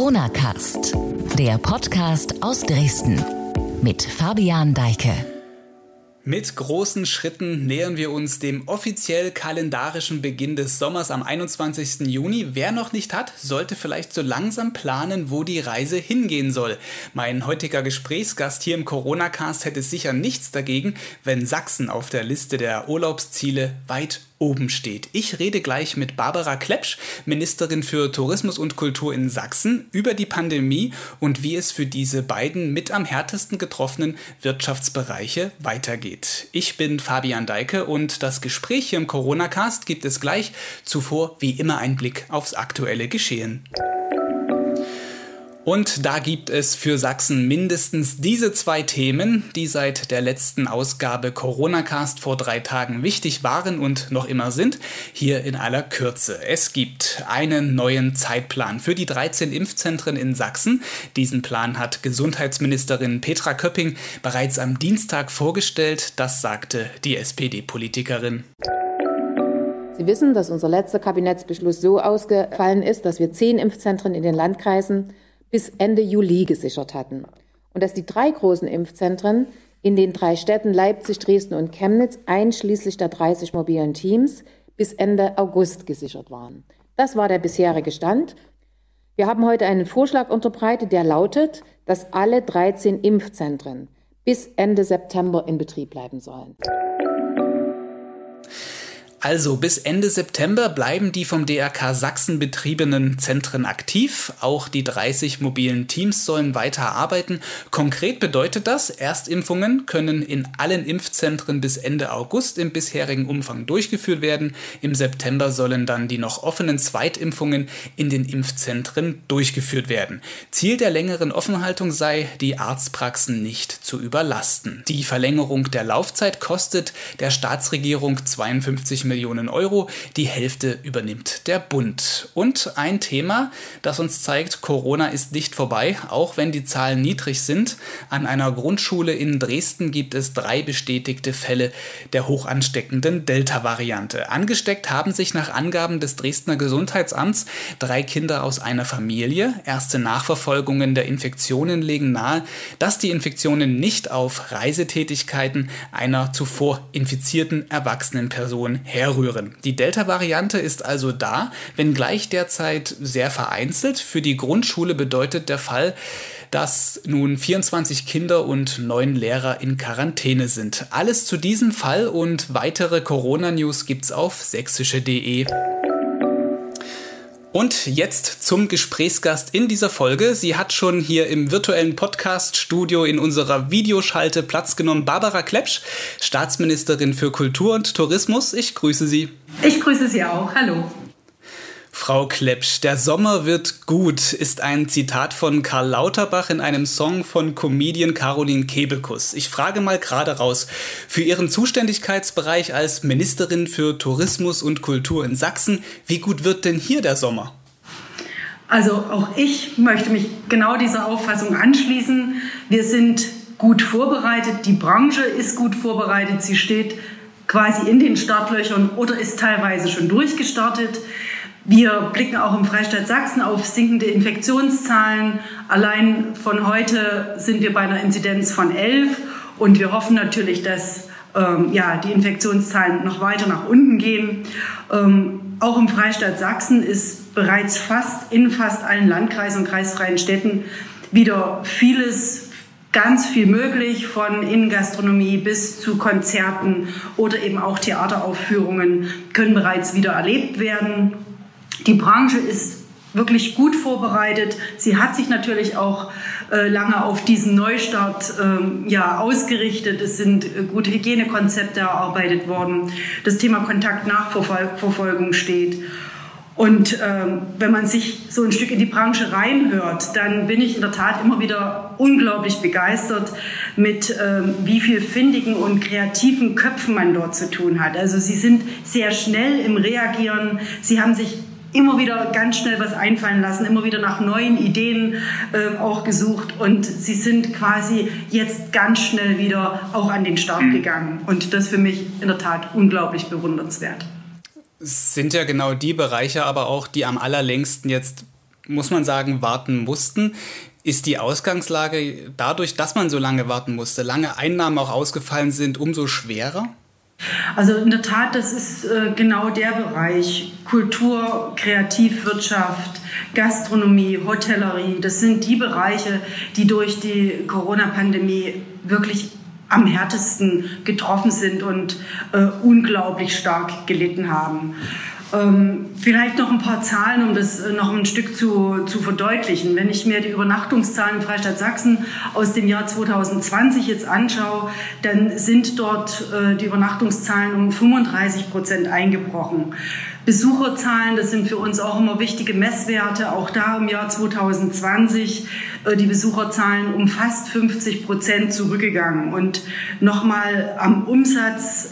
Corona-Cast, der Podcast aus Dresden mit Fabian Deike. Mit großen Schritten nähern wir uns dem offiziell kalendarischen Beginn des Sommers am 21. Juni. Wer noch nicht hat, sollte vielleicht so langsam planen, wo die Reise hingehen soll. Mein heutiger Gesprächsgast hier im Corona-Cast hätte sicher nichts dagegen, wenn Sachsen auf der Liste der Urlaubsziele weit oben steht. Ich rede gleich mit Barbara Klepsch, Ministerin für Tourismus und Kultur in Sachsen, über die Pandemie und wie es für diese beiden mit am härtesten getroffenen Wirtschaftsbereiche weitergeht. Ich bin Fabian Deike und das Gespräch hier im Corona-Cast gibt es gleich. Zuvor wie immer ein Blick aufs aktuelle Geschehen. Und da gibt es für Sachsen mindestens diese zwei Themen, die seit der letzten Ausgabe Corona-Cast vor 3 Tagen wichtig waren und noch immer sind, hier in aller Kürze. Es gibt einen neuen Zeitplan für die 13 Impfzentren in Sachsen. Diesen Plan hat Gesundheitsministerin Petra Köpping bereits am Dienstag vorgestellt. Das sagte die SPD-Politikerin. Sie wissen, dass unser letzter Kabinettsbeschluss so ausgefallen ist, dass wir 10 Impfzentren in den Landkreisen bis Ende Juli gesichert hatten. Und dass die 3 großen Impfzentren in den 3 Städten Leipzig, Dresden und Chemnitz einschließlich der 30 mobilen Teams bis Ende August gesichert waren. Das war der bisherige Stand. Wir haben heute einen Vorschlag unterbreitet, der lautet, dass alle 13 Impfzentren bis Ende September in Betrieb bleiben sollen. Also bis Ende September bleiben die vom DRK Sachsen betriebenen Zentren aktiv. Auch die 30 mobilen Teams sollen weiter arbeiten. Konkret bedeutet das, Erstimpfungen können in allen Impfzentren bis Ende August im bisherigen Umfang durchgeführt werden. Im September sollen dann die noch offenen Zweitimpfungen in den Impfzentren durchgeführt werden. Ziel der längeren Offenhaltung sei, die Arztpraxen nicht zu überlasten. Die Verlängerung der Laufzeit kostet der Staatsregierung 52 Millionen Euro. Die Hälfte übernimmt der Bund. Und ein Thema, das uns zeigt, Corona ist nicht vorbei, auch wenn die Zahlen niedrig sind. An einer Grundschule in Dresden gibt es 3 bestätigte Fälle der hochansteckenden Delta-Variante. Angesteckt haben sich nach Angaben des Dresdner Gesundheitsamts 3 Kinder aus einer Familie. Erste Nachverfolgungen der Infektionen legen nahe, dass die Infektionen nicht auf Reisetätigkeiten einer zuvor infizierten erwachsenen Person herrühren. Die Delta-Variante ist also da, wenngleich derzeit sehr vereinzelt. Für die Grundschule bedeutet der Fall, dass nun 24 Kinder und 9 Lehrer in Quarantäne sind. Alles zu diesem Fall und weitere Corona-News gibt's auf sächsische.de. Und jetzt zum Gesprächsgast in dieser Folge. Sie hat schon hier im virtuellen Podcast-Studio in unserer Videoschalte Platz genommen. Barbara Klepsch, Staatsministerin für Kultur und Tourismus. Ich grüße Sie. Ich grüße Sie auch. Hallo. Frau Klepsch, der Sommer wird gut, ist ein Zitat von Karl Lauterbach in einem Song von Comedian Caroline Kebekus. Ich frage mal gerade raus, für Ihren Zuständigkeitsbereich als Ministerin für Tourismus und Kultur in Sachsen, wie gut wird denn hier der Sommer? Also auch ich möchte mich genau dieser Auffassung anschließen. Wir sind gut vorbereitet, die Branche ist gut vorbereitet, sie steht quasi in den Startlöchern oder ist teilweise schon durchgestartet. Wir blicken auch im Freistaat Sachsen auf sinkende Infektionszahlen. Allein von heute sind wir bei einer Inzidenz von 11 und wir hoffen natürlich, dass die Infektionszahlen noch weiter nach unten gehen. Auch im Freistaat Sachsen ist bereits in fast allen Landkreisen und kreisfreien Städten wieder ganz viel möglich, von Innengastronomie bis zu Konzerten oder eben auch Theateraufführungen können bereits wieder erlebt werden. Die Branche ist wirklich gut vorbereitet. Sie hat sich natürlich auch lange auf diesen Neustart ausgerichtet. Es sind gute Hygienekonzepte erarbeitet worden. Das Thema Kontaktnachverfolgung steht. Und wenn man sich so ein Stück in die Branche reinhört, dann bin ich in der Tat immer wieder unglaublich begeistert mit wie viel findigen und kreativen Köpfen man dort zu tun hat. Also sie sind sehr schnell im Reagieren. Sie haben sich immer wieder ganz schnell was einfallen lassen, immer wieder nach neuen Ideen auch gesucht und sie sind quasi jetzt ganz schnell wieder auch an den Start gegangen und das für mich in der Tat unglaublich bewundernswert. Es sind ja genau die Bereiche aber auch, die am allerlängsten jetzt muss man sagen, warten mussten. Ist die Ausgangslage dadurch, dass man so lange warten musste, lange Einnahmen auch ausgefallen sind, umso schwerer? Also in der Tat, das ist genau der Bereich Kultur, Kreativwirtschaft, Gastronomie, Hotellerie. Das sind die Bereiche, die durch die Corona-Pandemie wirklich am härtesten getroffen sind und unglaublich stark gelitten haben. Vielleicht noch ein paar Zahlen, um das noch ein Stück zu verdeutlichen. Wenn ich mir die Übernachtungszahlen im Freistaat Sachsen aus dem Jahr 2020 jetzt anschaue, dann sind dort die Übernachtungszahlen um 35% eingebrochen. Besucherzahlen, das sind für uns auch immer wichtige Messwerte, auch da im Jahr 2020 die Besucherzahlen um fast 50% zurückgegangen. Und nochmal am Umsatz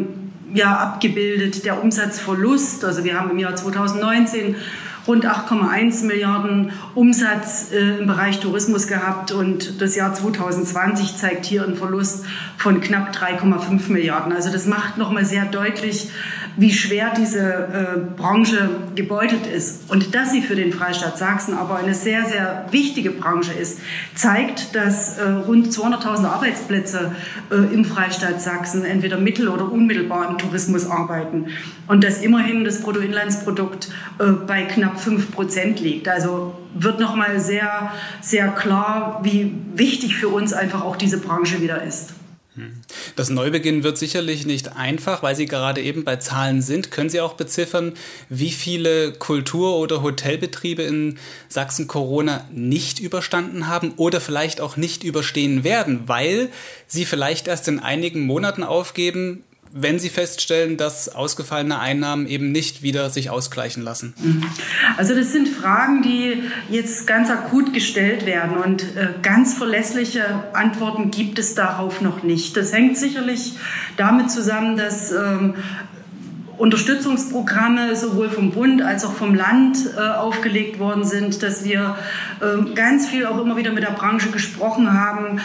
abgebildet, der Umsatzverlust. Also wir haben im Jahr 2019 rund 8,1 Milliarden Umsatz im Bereich Tourismus gehabt und das Jahr 2020 zeigt hier einen Verlust von knapp 3,5 Milliarden. Also das macht nochmal sehr deutlich, wie schwer diese Branche gebeutelt ist. Und dass sie für den Freistaat Sachsen aber eine sehr, sehr wichtige Branche ist, zeigt, dass rund 200.000 Arbeitsplätze im Freistaat Sachsen entweder mittel- oder unmittelbar im Tourismus arbeiten. Und dass immerhin das Bruttoinlandsprodukt bei knapp 5% liegt. Also wird nochmal sehr, sehr klar, wie wichtig für uns einfach auch diese Branche wieder ist. Das Neubeginn wird sicherlich nicht einfach, weil Sie gerade eben bei Zahlen sind. Können Sie auch beziffern, wie viele Kultur- oder Hotelbetriebe in Sachsen Corona nicht überstanden haben oder vielleicht auch nicht überstehen werden, weil sie vielleicht erst in einigen Monaten aufgeben, wenn Sie feststellen, dass ausgefallene Einnahmen eben nicht wieder sich ausgleichen lassen? Also das sind Fragen, die jetzt ganz akut gestellt werden und ganz verlässliche Antworten gibt es darauf noch nicht. Das hängt sicherlich damit zusammen, dass Unterstützungsprogramme sowohl vom Bund als auch vom Land aufgelegt worden sind, dass wir ganz viel auch immer wieder mit der Branche gesprochen haben,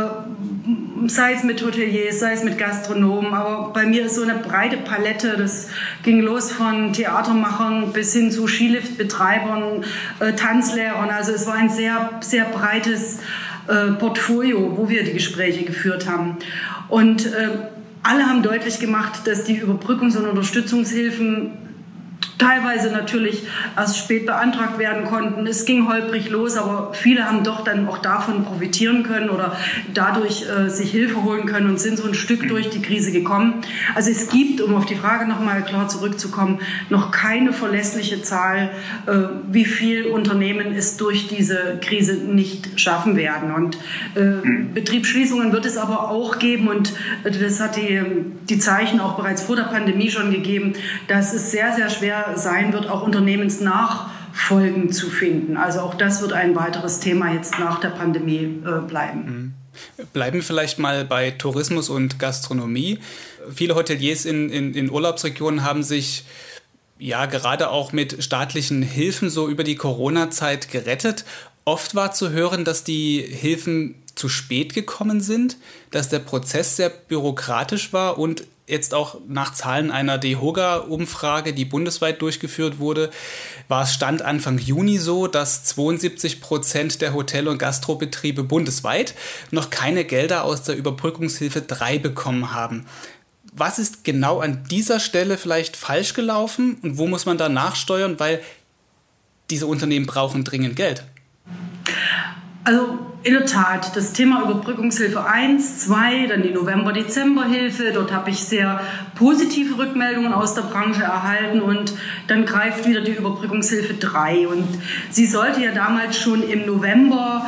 sei es mit Hoteliers, sei es mit Gastronomen, aber bei mir ist so eine breite Palette, das ging los von Theatermachern bis hin zu Skiliftbetreibern, Tanzlehrern, also es war ein sehr, sehr breites Portfolio, wo wir die Gespräche geführt haben. Und alle haben deutlich gemacht, dass die Überbrückungs- und Unterstützungshilfen teilweise natürlich erst spät beantragt werden konnten. Es ging holprig los, aber viele haben doch dann auch davon profitieren können oder dadurch sich Hilfe holen können und sind so ein Stück durch die Krise gekommen. Also es gibt, um auf die Frage nochmal klar zurückzukommen, noch keine verlässliche Zahl, wie viel Unternehmen es durch diese Krise nicht schaffen werden. Und Betriebsschließungen wird es aber auch geben und das hat die Zeichen auch bereits vor der Pandemie schon gegeben, dass es sehr, sehr schwer sein wird, auch Unternehmensnachfolgen zu finden. Also auch das wird ein weiteres Thema jetzt nach der Pandemie bleiben. Bleiben wir vielleicht mal bei Tourismus und Gastronomie. Viele Hoteliers in Urlaubsregionen haben sich ja gerade auch mit staatlichen Hilfen so über die Corona-Zeit gerettet. Oft war zu hören, dass die Hilfen zu spät gekommen sind, dass der Prozess sehr bürokratisch war und jetzt auch nach Zahlen einer DEHOGA-Umfrage, die bundesweit durchgeführt wurde, war es Stand Anfang Juni so, dass 72% der Hotel- und Gastrobetriebe bundesweit noch keine Gelder aus der Überbrückungshilfe 3 bekommen haben. Was ist genau an dieser Stelle vielleicht falsch gelaufen und wo muss man da nachsteuern, weil diese Unternehmen brauchen dringend Geld? Also in der Tat, das Thema Überbrückungshilfe 1, 2, dann die November-Dezember-Hilfe, dort habe ich sehr positive Rückmeldungen aus der Branche erhalten und dann greift wieder die Überbrückungshilfe 3 und sie sollte ja damals schon im November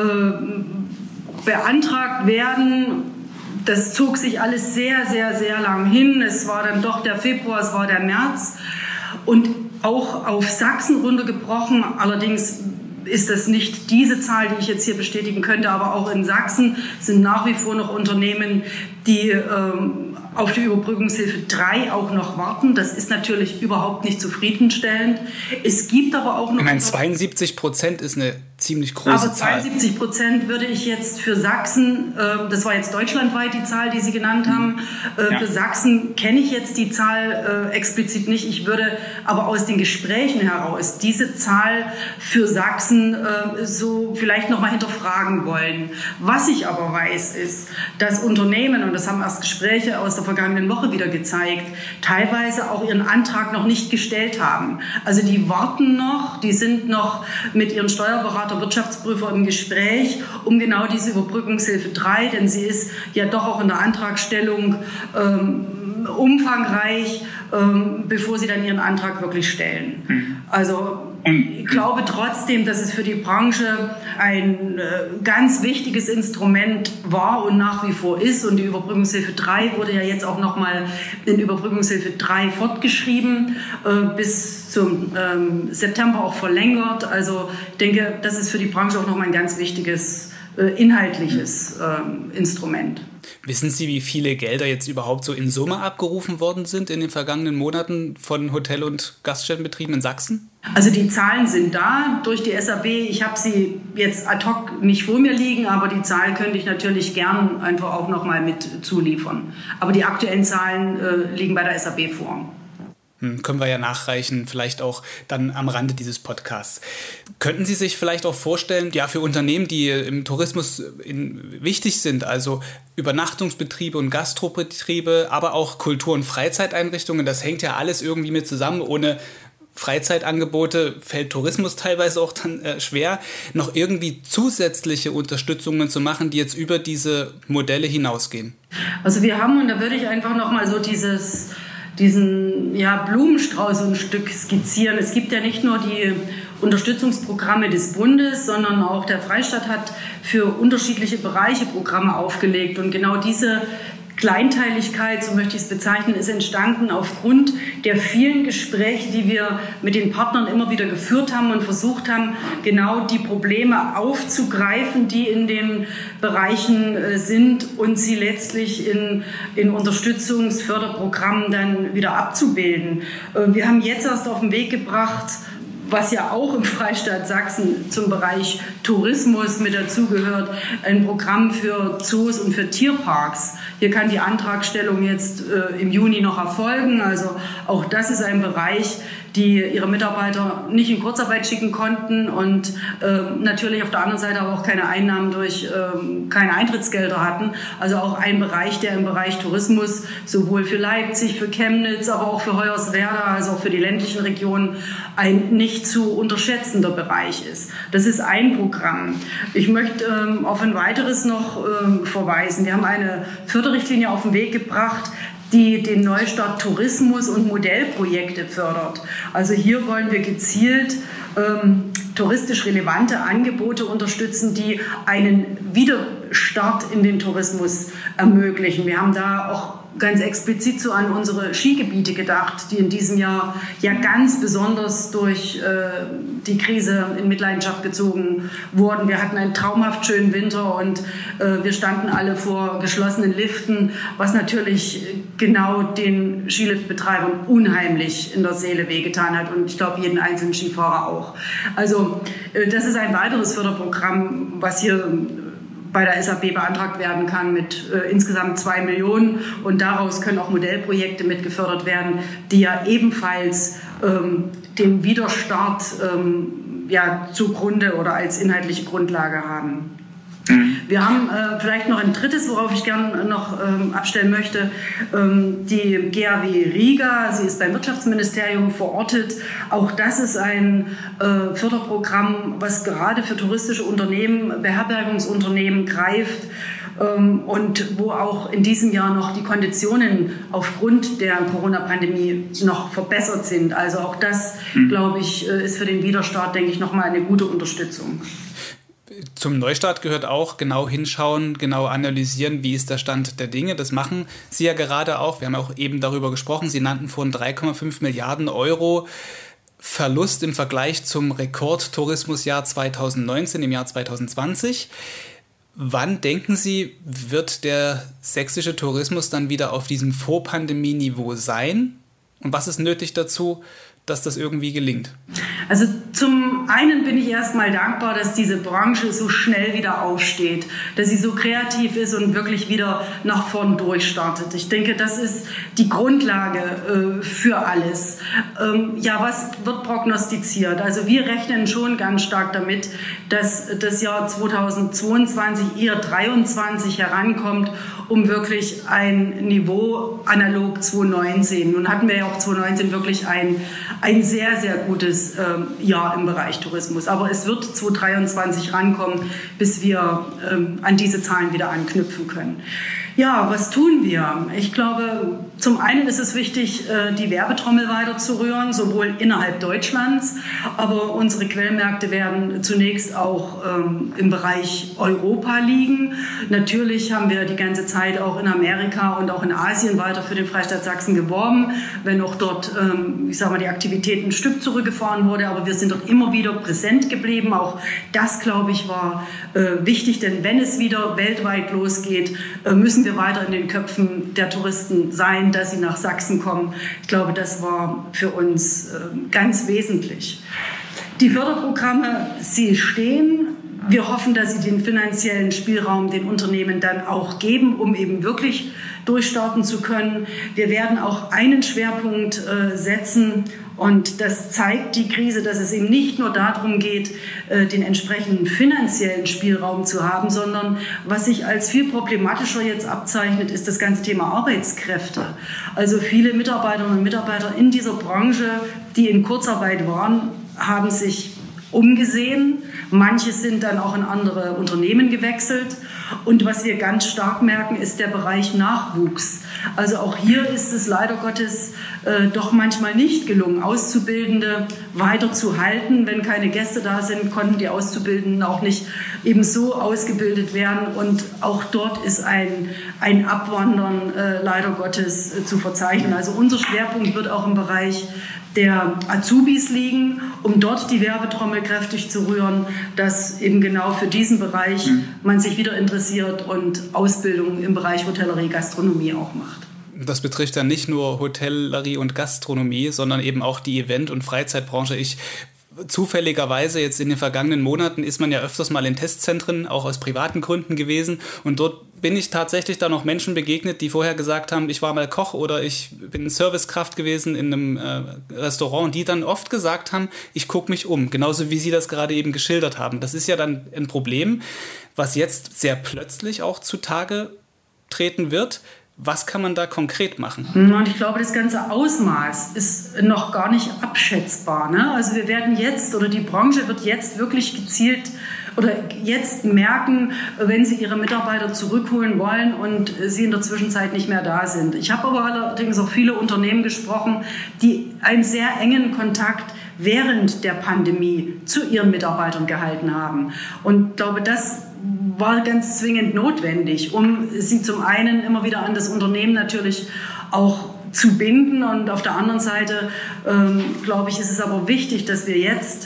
beantragt werden. Das zog sich alles sehr, sehr, sehr lang hin. Es war dann doch der Februar, es war der März und auch auf Sachsen runtergebrochen, allerdings ist das nicht diese Zahl, die ich jetzt hier bestätigen könnte, aber auch in Sachsen sind nach wie vor noch Unternehmen, die auf die Überbrückungshilfe 3 auch noch warten. Das ist natürlich überhaupt nicht zufriedenstellend. Es gibt aber auch noch... Ich meine, 72% ist eine ziemlich große Zahl. Aber 72% würde ich jetzt für Sachsen, das war jetzt deutschlandweit die Zahl, die Sie genannt haben, für Sachsen kenne ich jetzt die Zahl explizit nicht. Ich würde aber aus den Gesprächen heraus diese Zahl für Sachsen so vielleicht nochmal hinterfragen wollen. Was ich aber weiß, ist, dass Unternehmen, und das haben erst Gespräche aus der vergangenen Woche wieder gezeigt, teilweise auch ihren Antrag noch nicht gestellt haben. Also die warten noch, die sind noch mit ihren Steuerberater, Wirtschaftsprüfer im Gespräch um genau diese Überbrückungshilfe 3, denn sie ist ja doch auch in der Antragstellung umfangreich, bevor sie dann ihren Antrag wirklich stellen. Also ich glaube trotzdem, dass es für die Branche ein ganz wichtiges Instrument war und nach wie vor ist. Und die Überbrückungshilfe 3 wurde ja jetzt auch nochmal in Überbrückungshilfe 3 fortgeschrieben, bis zum September auch verlängert. Also ich denke, das ist für die Branche auch nochmal ein ganz wichtiges inhaltliches Instrument. Wissen Sie, wie viele Gelder jetzt überhaupt so in Summe abgerufen worden sind in den vergangenen Monaten von Hotel- und Gaststättenbetrieben in Sachsen? Also die Zahlen sind da durch die SAB. Ich habe sie jetzt ad hoc nicht vor mir liegen, aber die Zahl könnte ich natürlich gern einfach auch noch mal mit zuliefern. Aber die aktuellen Zahlen liegen bei der SAB vor. Können wir ja nachreichen, vielleicht auch dann am Rande dieses Podcasts. Könnten Sie sich vielleicht auch vorstellen, ja, für Unternehmen, die im Tourismus wichtig sind, also Übernachtungsbetriebe und Gastrobetriebe, aber auch Kultur- und Freizeiteinrichtungen, das hängt ja alles irgendwie mit zusammen. Ohne Freizeitangebote fällt Tourismus teilweise auch dann schwer, noch irgendwie zusätzliche Unterstützungen zu machen, die jetzt über diese Modelle hinausgehen. Also wir haben, und da würde ich einfach noch mal so diesen Blumenstrauß so ein Stück skizzieren. Es gibt ja nicht nur die Unterstützungsprogramme des Bundes, sondern auch der Freistaat hat für unterschiedliche Bereiche Programme aufgelegt. Und genau diese Kleinteiligkeit, so möchte ich es bezeichnen, ist entstanden aufgrund der vielen Gespräche, die wir mit den Partnern immer wieder geführt haben und versucht haben, genau die Probleme aufzugreifen, die in den Bereichen sind und sie letztlich in Unterstützungsförderprogrammen dann wieder abzubilden. Wir haben jetzt erst auf den Weg gebracht, was ja auch im Freistaat Sachsen zum Bereich Tourismus mit dazugehört, ein Programm für Zoos und für Tierparks. Hier kann die Antragstellung jetzt im Juni noch erfolgen. Also auch das ist ein Bereich, die ihre Mitarbeiter nicht in Kurzarbeit schicken konnten und natürlich auf der anderen Seite aber auch keine Einnahmen durch keine Eintrittsgelder hatten. Also auch ein Bereich, der im Bereich Tourismus sowohl für Leipzig, für Chemnitz, aber auch für Hoyerswerda, also auch für die ländlichen Regionen ein nicht zu unterschätzender Bereich ist. Das ist ein Programm. Ich möchte auf ein weiteres noch verweisen. Wir haben eine Förderrichtlinie auf den Weg gebracht, die den Neustart Tourismus und Modellprojekte fördert. Also hier wollen wir gezielt touristisch relevante Angebote unterstützen, die einen Widerstart in den Tourismus ermöglichen. Wir haben da auch ganz explizit so an unsere Skigebiete gedacht, die in diesem Jahr ja ganz besonders durch die Krise in Mitleidenschaft gezogen wurden. Wir hatten einen traumhaft schönen Winter und wir standen alle vor geschlossenen Liften, was natürlich genau den Skiliftbetreibern unheimlich in der Seele wehgetan hat und ich glaube jeden einzelnen Skifahrer auch. Also das ist ein weiteres Förderprogramm, was hier bei der SAB beantragt werden kann mit insgesamt 2 Millionen. Und daraus können auch Modellprojekte mitgefördert werden, die ja ebenfalls den Widerstart zugrunde oder als inhaltliche Grundlage haben. Wir haben vielleicht noch ein drittes, worauf ich gerne noch abstellen möchte. Die GAW Riga, sie ist beim Wirtschaftsministerium verortet. Auch das ist ein Förderprogramm, was gerade für touristische Unternehmen, Beherbergungsunternehmen greift. Und wo auch in diesem Jahr noch die Konditionen aufgrund der Corona-Pandemie noch verbessert sind. Also auch das, glaube ich, ist für den Widerstart, denke ich, nochmal eine gute Unterstützung. Zum Neustart gehört auch genau hinschauen, genau analysieren, wie ist der Stand der Dinge. Das machen Sie ja gerade auch. Wir haben auch eben darüber gesprochen. Sie nannten vorhin 3,5 Milliarden Euro Verlust im Vergleich zum Rekordtourismusjahr 2019, im Jahr 2020. Wann denken Sie, wird der sächsische Tourismus dann wieder auf diesem Vor-Pandemie-Niveau sein? Und was ist nötig dazu, dass das irgendwie gelingt? Also zum einen bin ich erstmal dankbar, dass diese Branche so schnell wieder aufsteht, dass sie so kreativ ist und wirklich wieder nach vorn durchstartet. Ich denke, das ist die Grundlage für alles. Was wird prognostiziert? Also wir rechnen schon ganz stark damit, dass das Jahr 2022, eher 2023 herankommt, um wirklich ein Niveau analog 2019. Nun hatten wir ja auch 2019 wirklich ein sehr, sehr gutes Jahr im Bereich Tourismus. Aber es wird 2023 rankommen, bis wir an diese Zahlen wieder anknüpfen können. Ja, was tun wir? Ich glaube, zum einen ist es wichtig, die Werbetrommel weiter zu rühren, sowohl innerhalb Deutschlands, aber unsere Quellmärkte werden zunächst auch im Bereich Europa liegen. Natürlich haben wir die ganze Zeit auch in Amerika und auch in Asien weiter für den Freistaat Sachsen geworben, wenn auch dort, die Aktivität ein Stück zurückgefahren wurde, aber wir sind dort immer wieder präsent geblieben. Auch das, glaube ich, war wichtig, denn wenn es wieder weltweit losgeht, müssen wir weiter in den Köpfen der Touristen sein, dass sie nach Sachsen kommen. Ich glaube, das war für uns ganz wesentlich. Die Förderprogramme, sie stehen. Wir hoffen, dass sie den finanziellen Spielraum den Unternehmen dann auch geben, um eben wirklich durchstarten zu können. Wir werden auch einen Schwerpunkt setzen, und das zeigt die Krise, dass es eben nicht nur darum geht, den entsprechenden finanziellen Spielraum zu haben, sondern was sich als viel problematischer jetzt abzeichnet, ist das ganze Thema Arbeitskräfte. Also viele Mitarbeiterinnen und Mitarbeiter in dieser Branche, die in Kurzarbeit waren, haben sich umgesehen. Manche sind dann auch in andere Unternehmen gewechselt. Und was wir ganz stark merken, ist der Bereich Nachwuchs. Also auch hier ist es leider Gottes doch manchmal nicht gelungen, Auszubildende weiterzuhalten. Wenn keine Gäste da sind, konnten die Auszubildenden auch nicht eben so ausgebildet werden. Und auch dort ist ein Abwandern leider Gottes zu verzeichnen. Also unser Schwerpunkt wird auch im Bereich der Azubis liegen, um dort die Werbetrommel kräftig zu rühren, dass eben genau für diesen Bereich man sich wieder interessiert und Ausbildung im Bereich Hotellerie, Gastronomie auch macht. Das betrifft dann nicht nur Hotellerie und Gastronomie, sondern eben auch die Event- und Freizeitbranche. Zufälligerweise jetzt in den vergangenen Monaten ist man ja öfters mal in Testzentren, auch aus privaten Gründen gewesen. Und dort bin ich tatsächlich da noch Menschen begegnet, die vorher gesagt haben, ich war mal Koch oder ich bin Servicekraft gewesen in einem Restaurant, und die dann oft gesagt haben, ich gucke mich um. Genauso wie Sie das gerade eben geschildert haben. Das ist ja dann ein Problem, was jetzt sehr plötzlich auch zutage treten wird. Was kann man da konkret machen? Und ich glaube, das ganze Ausmaß ist noch gar nicht abschätzbar. Ne? Also wir werden jetzt, oder die Branche wird jetzt wirklich gezielt oder jetzt merken, wenn sie ihre Mitarbeiter zurückholen wollen und sie in der Zwischenzeit nicht mehr da sind. Ich habe aber allerdings auch viele Unternehmen gesprochen, die einen sehr engen Kontakt während der Pandemie zu ihren Mitarbeitern gehalten haben. Und ich glaube, das war ganz zwingend notwendig, um sie zum einen immer wieder an das Unternehmen natürlich auch zu binden. Und auf der anderen Seite, glaube ich, ist es aber wichtig, dass wir jetzt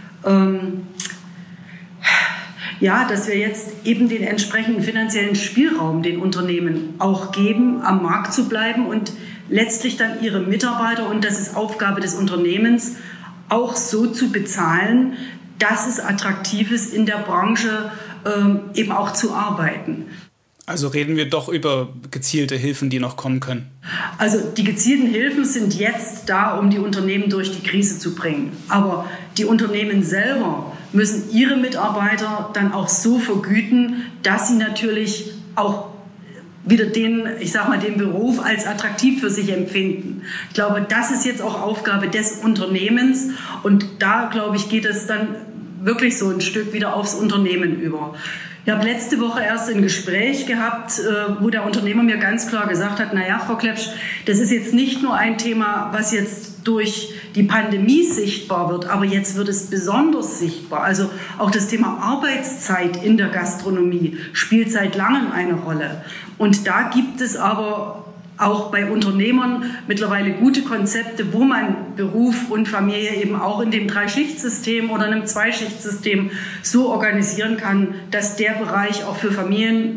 eben den entsprechenden finanziellen Spielraum den Unternehmen auch geben, am Markt zu bleiben und letztlich dann ihre Mitarbeiter, und das ist Aufgabe des Unternehmens, auch so zu bezahlen, dass es attraktiv ist, in der Branche eben auch zu arbeiten. Also reden wir doch über gezielte Hilfen, die noch kommen können. Also die gezielten Hilfen sind jetzt da, um die Unternehmen durch die Krise zu bringen. Aber die Unternehmen selber müssen ihre Mitarbeiter dann auch so vergüten, dass sie natürlich auch wieder den Beruf als attraktiv für sich empfinden. Ich glaube, das ist jetzt auch Aufgabe des Unternehmens, und da, glaube ich, geht es dann wirklich so ein Stück wieder aufs Unternehmen über. Ich habe letzte Woche erst ein Gespräch gehabt, wo der Unternehmer mir ganz klar gesagt hat, naja, Frau Klepsch, das ist jetzt nicht nur ein Thema, was jetzt durch die Pandemie sichtbar wird, aber jetzt wird es besonders sichtbar. Also auch das Thema Arbeitszeit in der Gastronomie spielt seit langem eine Rolle. Und da gibt es aber auch bei Unternehmern mittlerweile gute Konzepte, wo man Beruf und Familie eben auch in dem 3-Schicht-System oder einem 2-Schicht-System so organisieren kann, dass der Bereich auch für Familien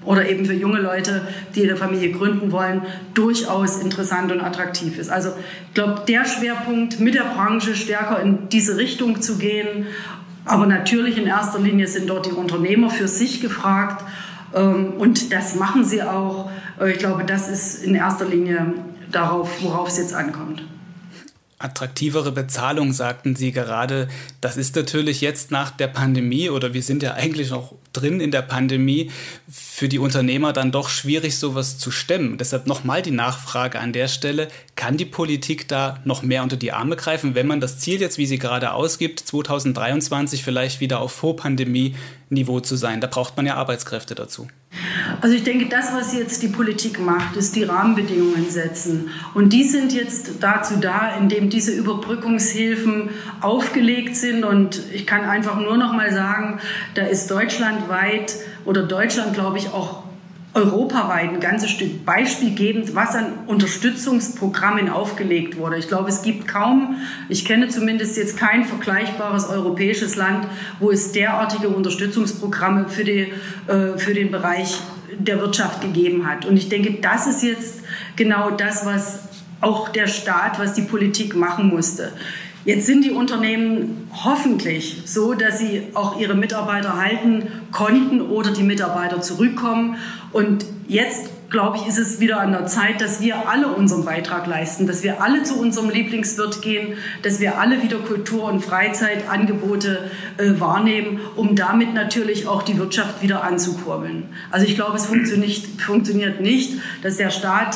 oder eben für junge Leute, die eine Familie gründen wollen, durchaus interessant und attraktiv ist. Also ich glaube, der Schwerpunkt mit der Branche stärker in diese Richtung zu gehen, aber natürlich in erster Linie sind dort die Unternehmer für sich gefragt und das machen sie auch. Ich glaube, das ist in erster Linie worauf es jetzt ankommt. Attraktivere Bezahlung, sagten Sie gerade. Das ist natürlich jetzt nach der Pandemie, oder wir sind ja eigentlich noch drin in der Pandemie, für die Unternehmer dann doch schwierig, sowas zu stemmen. Deshalb nochmal die Nachfrage an der Stelle, kann die Politik da noch mehr unter die Arme greifen, wenn man das Ziel jetzt, wie sie gerade ausgibt, 2023 vielleicht wieder auf Vor-Pandemie-Niveau zu sein? Da braucht man ja Arbeitskräfte dazu. Also ich denke, das, was jetzt die Politik macht, ist die Rahmenbedingungen setzen. Und die sind jetzt dazu da, indem diese Überbrückungshilfen aufgelegt sind. Und ich kann einfach nur noch mal sagen, da ist deutschlandweit oder Deutschland, glaube ich, auch europaweit ein ganzes Stück beispielgebend, was an Unterstützungsprogrammen aufgelegt wurde. Ich glaube, es gibt kaum, ich kenne zumindest jetzt kein vergleichbares europäisches Land, wo es derartige Unterstützungsprogramme für den Bereich der Wirtschaft gegeben hat. Und ich denke, das ist jetzt genau das, was auch der Staat, was die Politik machen musste. Jetzt sind die Unternehmen hoffentlich so, dass sie auch ihre Mitarbeiter halten konnten oder die Mitarbeiter zurückkommen. Und jetzt, glaube ich, ist es wieder an der Zeit, dass wir alle unseren Beitrag leisten, dass wir alle zu unserem Lieblingswirt gehen, dass wir alle wieder Kultur- und Freizeitangebote wahrnehmen, um damit natürlich auch die Wirtschaft wieder anzukurbeln. Also ich glaube, es funktioniert nicht, dass der Staat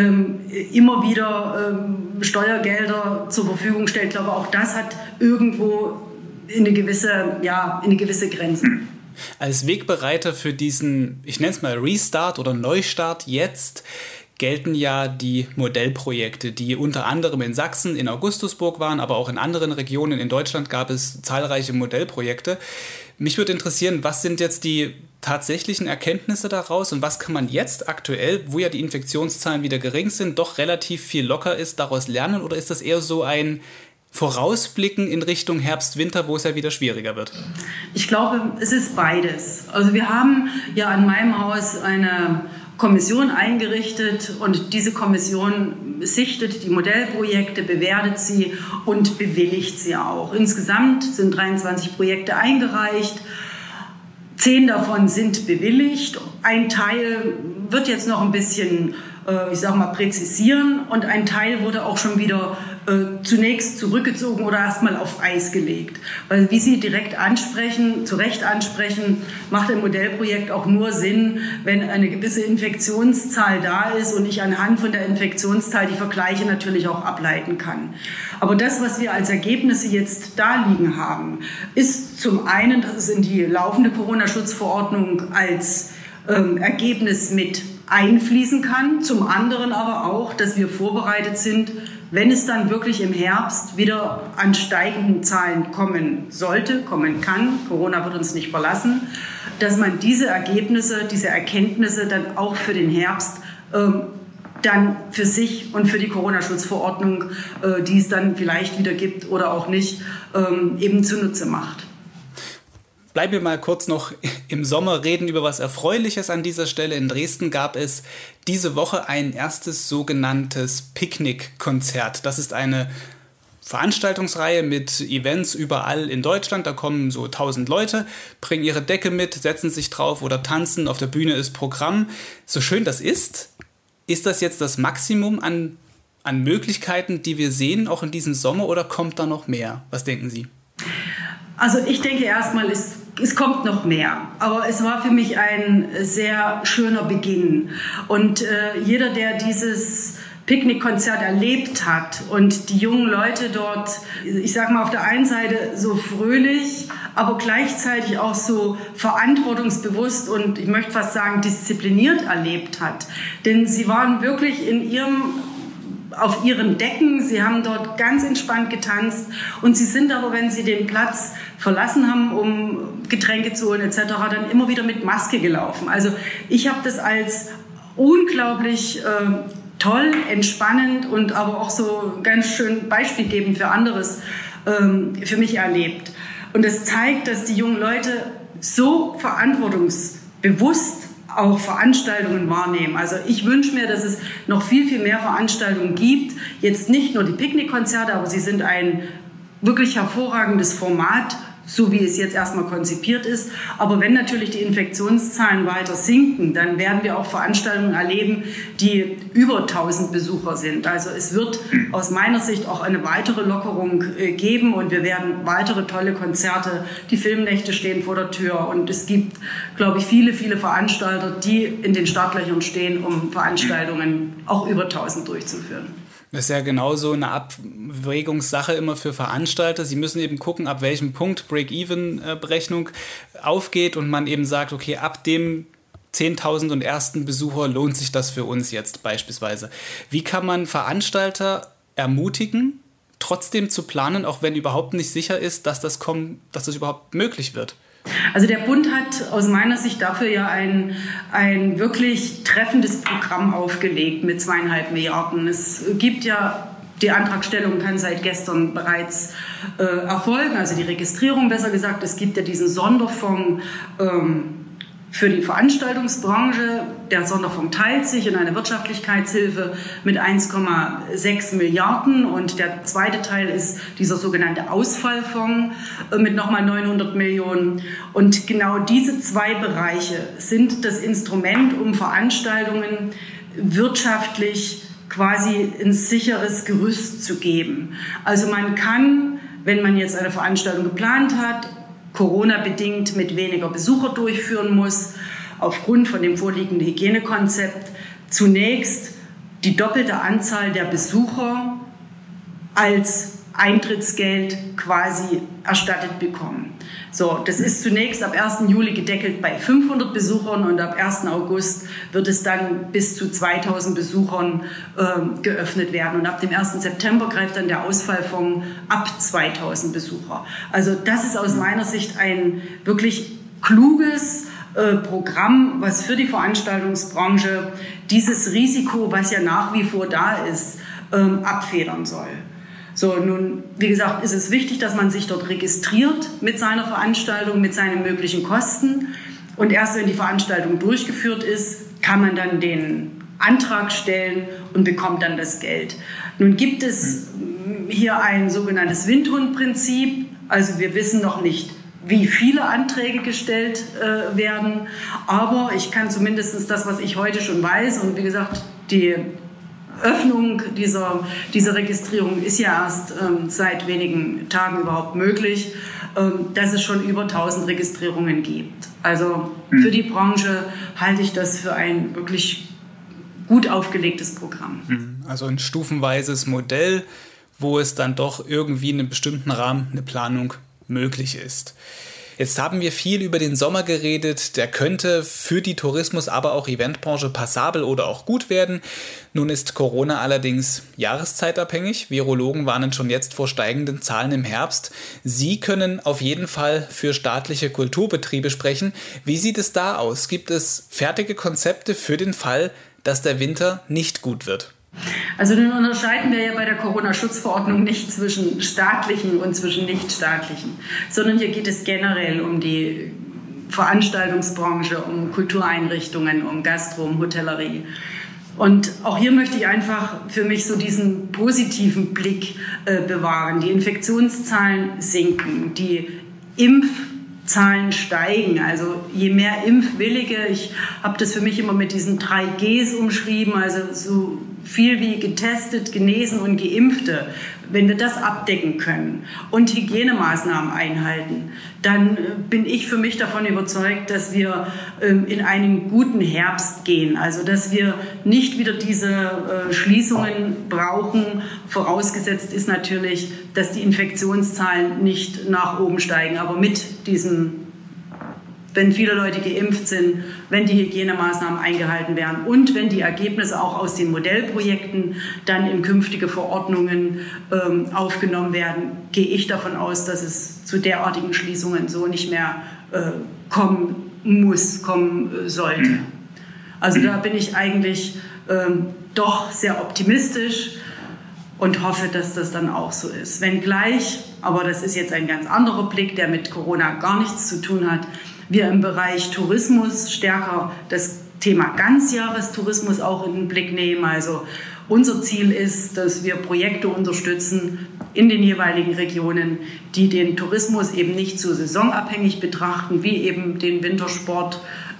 immer wieder Steuergelder zur Verfügung stellt. Ich glaube, auch das hat irgendwo eine gewisse Grenze. Als Wegbereiter für diesen, ich nenne es mal Restart oder Neustart jetzt, gelten ja die Modellprojekte, die unter anderem in Sachsen, in Augustusburg waren, aber auch in anderen Regionen in Deutschland gab es zahlreiche Modellprojekte. Mich würde interessieren, was sind jetzt die tatsächlichen Erkenntnisse daraus und was kann man jetzt aktuell, wo ja die Infektionszahlen wieder gering sind, doch relativ viel locker ist, daraus lernen, oder ist das eher so ein Vorausblicken in Richtung Herbst, Winter, wo es ja wieder schwieriger wird? Ich glaube, es ist beides. Also wir haben ja an meinem Haus eine Kommission eingerichtet und diese Kommission sichtet die Modellprojekte, bewertet sie und bewilligt sie auch. Insgesamt sind 23 Projekte eingereicht. 10 davon sind bewilligt. Ein Teil wird jetzt noch ein bisschen, präzisieren und ein Teil wurde auch schon wieder zunächst zurückgezogen oder erstmal auf Eis gelegt. Weil, wie Sie zu Recht ansprechen, macht ein Modellprojekt auch nur Sinn, wenn eine gewisse Infektionszahl da ist und ich anhand von der Infektionszahl die Vergleiche natürlich auch ableiten kann. Aber das, was wir als Ergebnisse jetzt da liegen haben, ist zum einen, dass es in die laufende Corona-Schutzverordnung als Ergebnis mit einfließen kann, zum anderen aber auch, dass wir vorbereitet sind, wenn es dann wirklich im Herbst wieder an steigenden Zahlen kommen kann, Corona wird uns nicht verlassen, dass man diese Ergebnisse, diese Erkenntnisse dann auch für den Herbst dann für sich und für die Corona-Schutzverordnung, die es dann vielleicht wieder gibt oder auch nicht, eben zunutze macht. Bleiben wir mal kurz noch im Sommer, reden über was Erfreuliches an dieser Stelle. In Dresden gab es diese Woche ein erstes sogenanntes Picknick-Konzert. Das ist eine Veranstaltungsreihe mit Events überall in Deutschland. Da kommen so 1000 Leute, bringen ihre Decke mit, setzen sich drauf oder tanzen. Auf der Bühne ist Programm. So schön das ist das jetzt das Maximum an Möglichkeiten, die wir sehen, auch in diesem Sommer, oder kommt da noch mehr? Was denken Sie? Also ich denke erstmal, es kommt noch mehr, aber es war für mich ein sehr schöner Beginn. Und jeder, der dieses Picknickkonzert erlebt hat und die jungen Leute dort, ich sag mal, auf der einen Seite so fröhlich, aber gleichzeitig auch so verantwortungsbewusst und ich möchte fast sagen diszipliniert erlebt hat. Denn sie waren wirklich auf ihren Decken, sie haben dort ganz entspannt getanzt und sie sind aber, wenn sie den Platz verlassen haben, um Getränke zu holen etc., dann immer wieder mit Maske gelaufen. Also ich habe das als unglaublich toll, entspannend und aber auch so ganz schön beispielgebend für anderes für mich erlebt. Und es zeigt, dass die jungen Leute so verantwortungsbewusst auch Veranstaltungen wahrnehmen. Also ich wünsche mir, dass es noch viel, viel mehr Veranstaltungen gibt. Jetzt nicht nur die Picknickkonzerte, aber sie sind ein wirklich hervorragendes Format, so wie es jetzt erstmal konzipiert ist. Aber wenn natürlich die Infektionszahlen weiter sinken, dann werden wir auch Veranstaltungen erleben, die über 1000 Besucher sind. Also es wird aus meiner Sicht auch eine weitere Lockerung geben und wir werden weitere tolle Konzerte, die Filmnächte stehen vor der Tür und es gibt, glaube ich, viele, viele Veranstalter, die in den Startlöchern stehen, um Veranstaltungen auch über 1000 durchzuführen. Das ist ja genauso eine Abwägungssache immer für Veranstalter. Sie müssen eben gucken, ab welchem Punkt Break-Even-Berechnung aufgeht und man eben sagt, okay, ab dem 10.000 und ersten Besucher lohnt sich das für uns jetzt beispielsweise. Wie kann man Veranstalter ermutigen, trotzdem zu planen, auch wenn überhaupt nicht sicher ist, dass das überhaupt möglich wird? Also der Bund hat aus meiner Sicht dafür ja ein wirklich treffendes Programm aufgelegt mit 2,5 Milliarden. Es gibt ja, die Antragstellung kann seit gestern bereits erfolgen, also die Registrierung besser gesagt. Es gibt ja diesen Sonderfonds für die Veranstaltungsbranche. Der Sonderfonds teilt sich in eine Wirtschaftlichkeitshilfe mit 1,6 Milliarden und der zweite Teil ist dieser sogenannte Ausfallfonds mit nochmal 900 Millionen. Und genau diese zwei Bereiche sind das Instrument, um Veranstaltungen wirtschaftlich quasi ein sicheres Gerüst zu geben. Also man kann, wenn man jetzt eine Veranstaltung geplant hat, Corona-bedingt mit weniger Besucher durchführen muss, aufgrund von dem vorliegenden Hygienekonzept zunächst die doppelte Anzahl der Besucher als Eintrittsgeld quasi erstattet bekommen. So, das ist zunächst ab 1. Juli gedeckelt bei 500 Besuchern und ab 1. August wird es dann bis zu 2000 Besuchern geöffnet werden. Und ab dem 1. September greift dann der Ausfallfonds ab 2000 Besucher. Also das ist aus meiner Sicht ein wirklich kluges Programm, was für die Veranstaltungsbranche dieses Risiko, was ja nach wie vor da ist, abfedern soll. So, nun, wie gesagt, ist es wichtig, dass man sich dort registriert mit seiner Veranstaltung, mit seinen möglichen Kosten. Und erst wenn die Veranstaltung durchgeführt ist, kann man dann den Antrag stellen und bekommt dann das Geld. Nun gibt es hier ein sogenanntes Windhundprinzip. Also wir wissen noch nicht, wie viele Anträge gestellt werden. Aber ich kann zumindest das, was ich heute schon weiß, und wie gesagt, die Öffnung dieser Registrierung ist ja erst seit wenigen Tagen überhaupt möglich, dass es schon über 1000 Registrierungen gibt. Also für die Branche halte ich das für ein wirklich gut aufgelegtes Programm. Also ein stufenweises Modell, wo es dann doch irgendwie in einem bestimmten Rahmen eine Planung möglich ist. Jetzt haben wir viel über den Sommer geredet, der könnte für die Tourismus-, aber auch Eventbranche passabel oder auch gut werden. Nun ist Corona allerdings jahreszeitabhängig. Virologen warnen schon jetzt vor steigenden Zahlen im Herbst. Sie können auf jeden Fall für staatliche Kulturbetriebe sprechen. Wie sieht es da aus? Gibt es fertige Konzepte für den Fall, dass der Winter nicht gut wird? Also nun unterscheiden wir ja bei der Corona-Schutzverordnung nicht zwischen staatlichen und zwischen nichtstaatlichen, sondern hier geht es generell um die Veranstaltungsbranche, um Kultureinrichtungen, um Gastro, um Hotellerie. Und auch hier möchte ich einfach für mich so diesen positiven Blick bewahren. Die Infektionszahlen sinken, die Impfzahlen steigen, also je mehr Impfwillige, ich habe das für mich immer mit diesen 3 Gs umschrieben, also so viel wie getestet, genesen und Geimpfte, wenn wir das abdecken können und Hygienemaßnahmen einhalten, dann bin ich für mich davon überzeugt, dass wir in einen guten Herbst gehen. Also dass wir nicht wieder diese Schließungen brauchen. Vorausgesetzt ist natürlich, dass die Infektionszahlen nicht nach oben steigen. Aber mit diesem, wenn viele Leute geimpft sind, wenn die Hygienemaßnahmen eingehalten werden und wenn die Ergebnisse auch aus den Modellprojekten dann in künftige Verordnungen aufgenommen werden, gehe ich davon aus, dass es zu derartigen Schließungen so nicht mehr kommen sollte. Also da bin ich eigentlich doch sehr optimistisch und hoffe, dass das dann auch so ist. Wenngleich, aber das ist jetzt ein ganz anderer Blick, der mit Corona gar nichts zu tun hat, wir im Bereich Tourismus stärker das Thema Ganzjahrestourismus auch in den Blick nehmen. Also unser Ziel ist, dass wir Projekte unterstützen in den jeweiligen Regionen, die den Tourismus eben nicht so saisonabhängig betrachten, wie eben den Wintersport,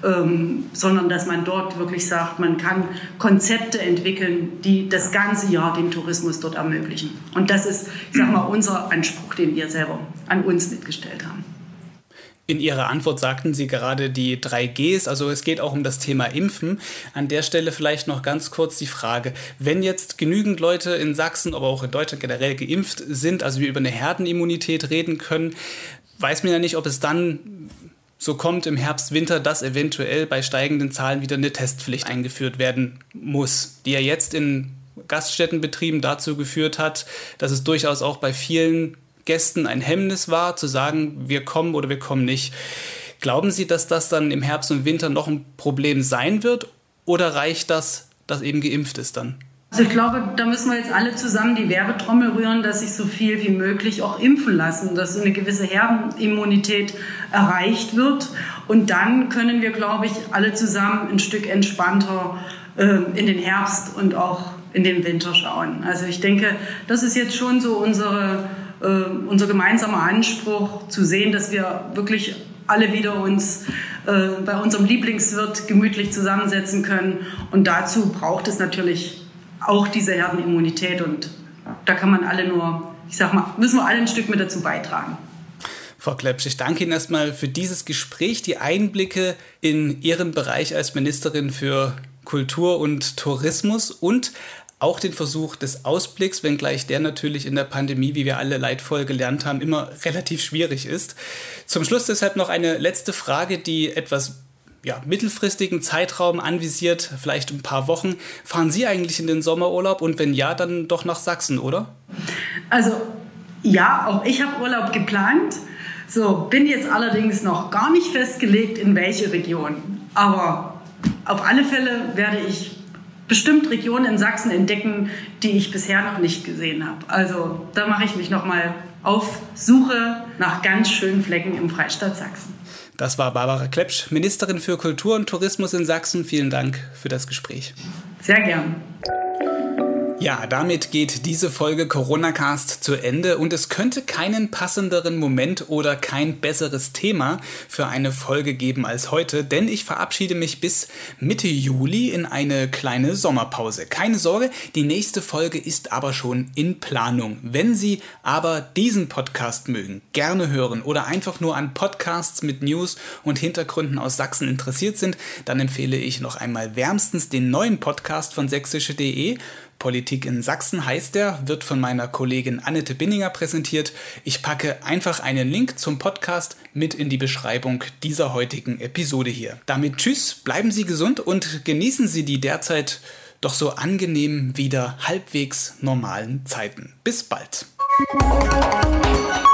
sondern dass man dort wirklich sagt, man kann Konzepte entwickeln, die das ganze Jahr den Tourismus dort ermöglichen. Und das ist, ich sag mal, unser Anspruch, den wir selber an uns mitgestellt haben. In Ihrer Antwort sagten Sie gerade die 3Gs, also es geht auch um das Thema Impfen. An der Stelle vielleicht noch ganz kurz die Frage, wenn jetzt genügend Leute in Sachsen, aber auch in Deutschland generell geimpft sind, also wir über eine Herdenimmunität reden können, weiß man ja nicht, ob es dann so kommt im Herbst, Winter, dass eventuell bei steigenden Zahlen wieder eine Testpflicht eingeführt werden muss, die ja jetzt in Gaststättenbetrieben dazu geführt hat, dass es durchaus auch bei vielen Gästen ein Hemmnis war, zu sagen, wir kommen oder wir kommen nicht. Glauben Sie, dass das dann im Herbst und Winter noch ein Problem sein wird oder reicht das, dass eben geimpft ist dann? Also ich glaube, da müssen wir jetzt alle zusammen die Werbetrommel rühren, dass sich so viel wie möglich auch impfen lassen, dass eine gewisse Herdenimmunität erreicht wird. Und dann können wir, glaube ich, alle zusammen ein Stück entspannter in den Herbst und auch in den Winter schauen. Also ich denke, das ist jetzt schon so unser gemeinsamer Anspruch, zu sehen, dass wir wirklich alle wieder uns bei unserem Lieblingswirt gemütlich zusammensetzen können. Und dazu braucht es natürlich auch diese Herdenimmunität. Und da kann man alle nur, ich sag mal, müssen wir alle ein Stück mit dazu beitragen. Frau Klepsch, ich danke Ihnen erstmal für dieses Gespräch, die Einblicke in Ihren Bereich als Ministerin für Kultur und Tourismus und auch den Versuch des Ausblicks, wenngleich der natürlich in der Pandemie, wie wir alle leidvoll gelernt haben, immer relativ schwierig ist. Zum Schluss deshalb noch eine letzte Frage, die etwas mittelfristigen Zeitraum anvisiert, vielleicht ein paar Wochen. Fahren Sie eigentlich in den Sommerurlaub und wenn ja, dann doch nach Sachsen, oder? Also ja, auch ich habe Urlaub geplant. So, bin jetzt allerdings noch gar nicht festgelegt, in welche Region. Aber auf alle Fälle werde ich bestimmt Regionen in Sachsen entdecken, die ich bisher noch nicht gesehen habe. Also da mache ich mich nochmal auf Suche nach ganz schönen Flecken im Freistaat Sachsen. Das war Barbara Klepsch, Ministerin für Kultur und Tourismus in Sachsen. Vielen Dank für das Gespräch. Sehr gern. Ja, damit geht diese Folge Corona-Cast zu Ende und es könnte keinen passenderen Moment oder kein besseres Thema für eine Folge geben als heute, denn ich verabschiede mich bis Mitte Juli in eine kleine Sommerpause. Keine Sorge, die nächste Folge ist aber schon in Planung. Wenn Sie aber diesen Podcast mögen, gerne hören oder einfach nur an Podcasts mit News und Hintergründen aus Sachsen interessiert sind, dann empfehle ich noch einmal wärmstens den neuen Podcast von sächsische.de. Politik in Sachsen heißt er, wird von meiner Kollegin Annette Binninger präsentiert. Ich packe einfach einen Link zum Podcast mit in die Beschreibung dieser heutigen Episode hier. Damit tschüss, bleiben Sie gesund und genießen Sie die derzeit doch so angenehm wieder halbwegs normalen Zeiten. Bis bald.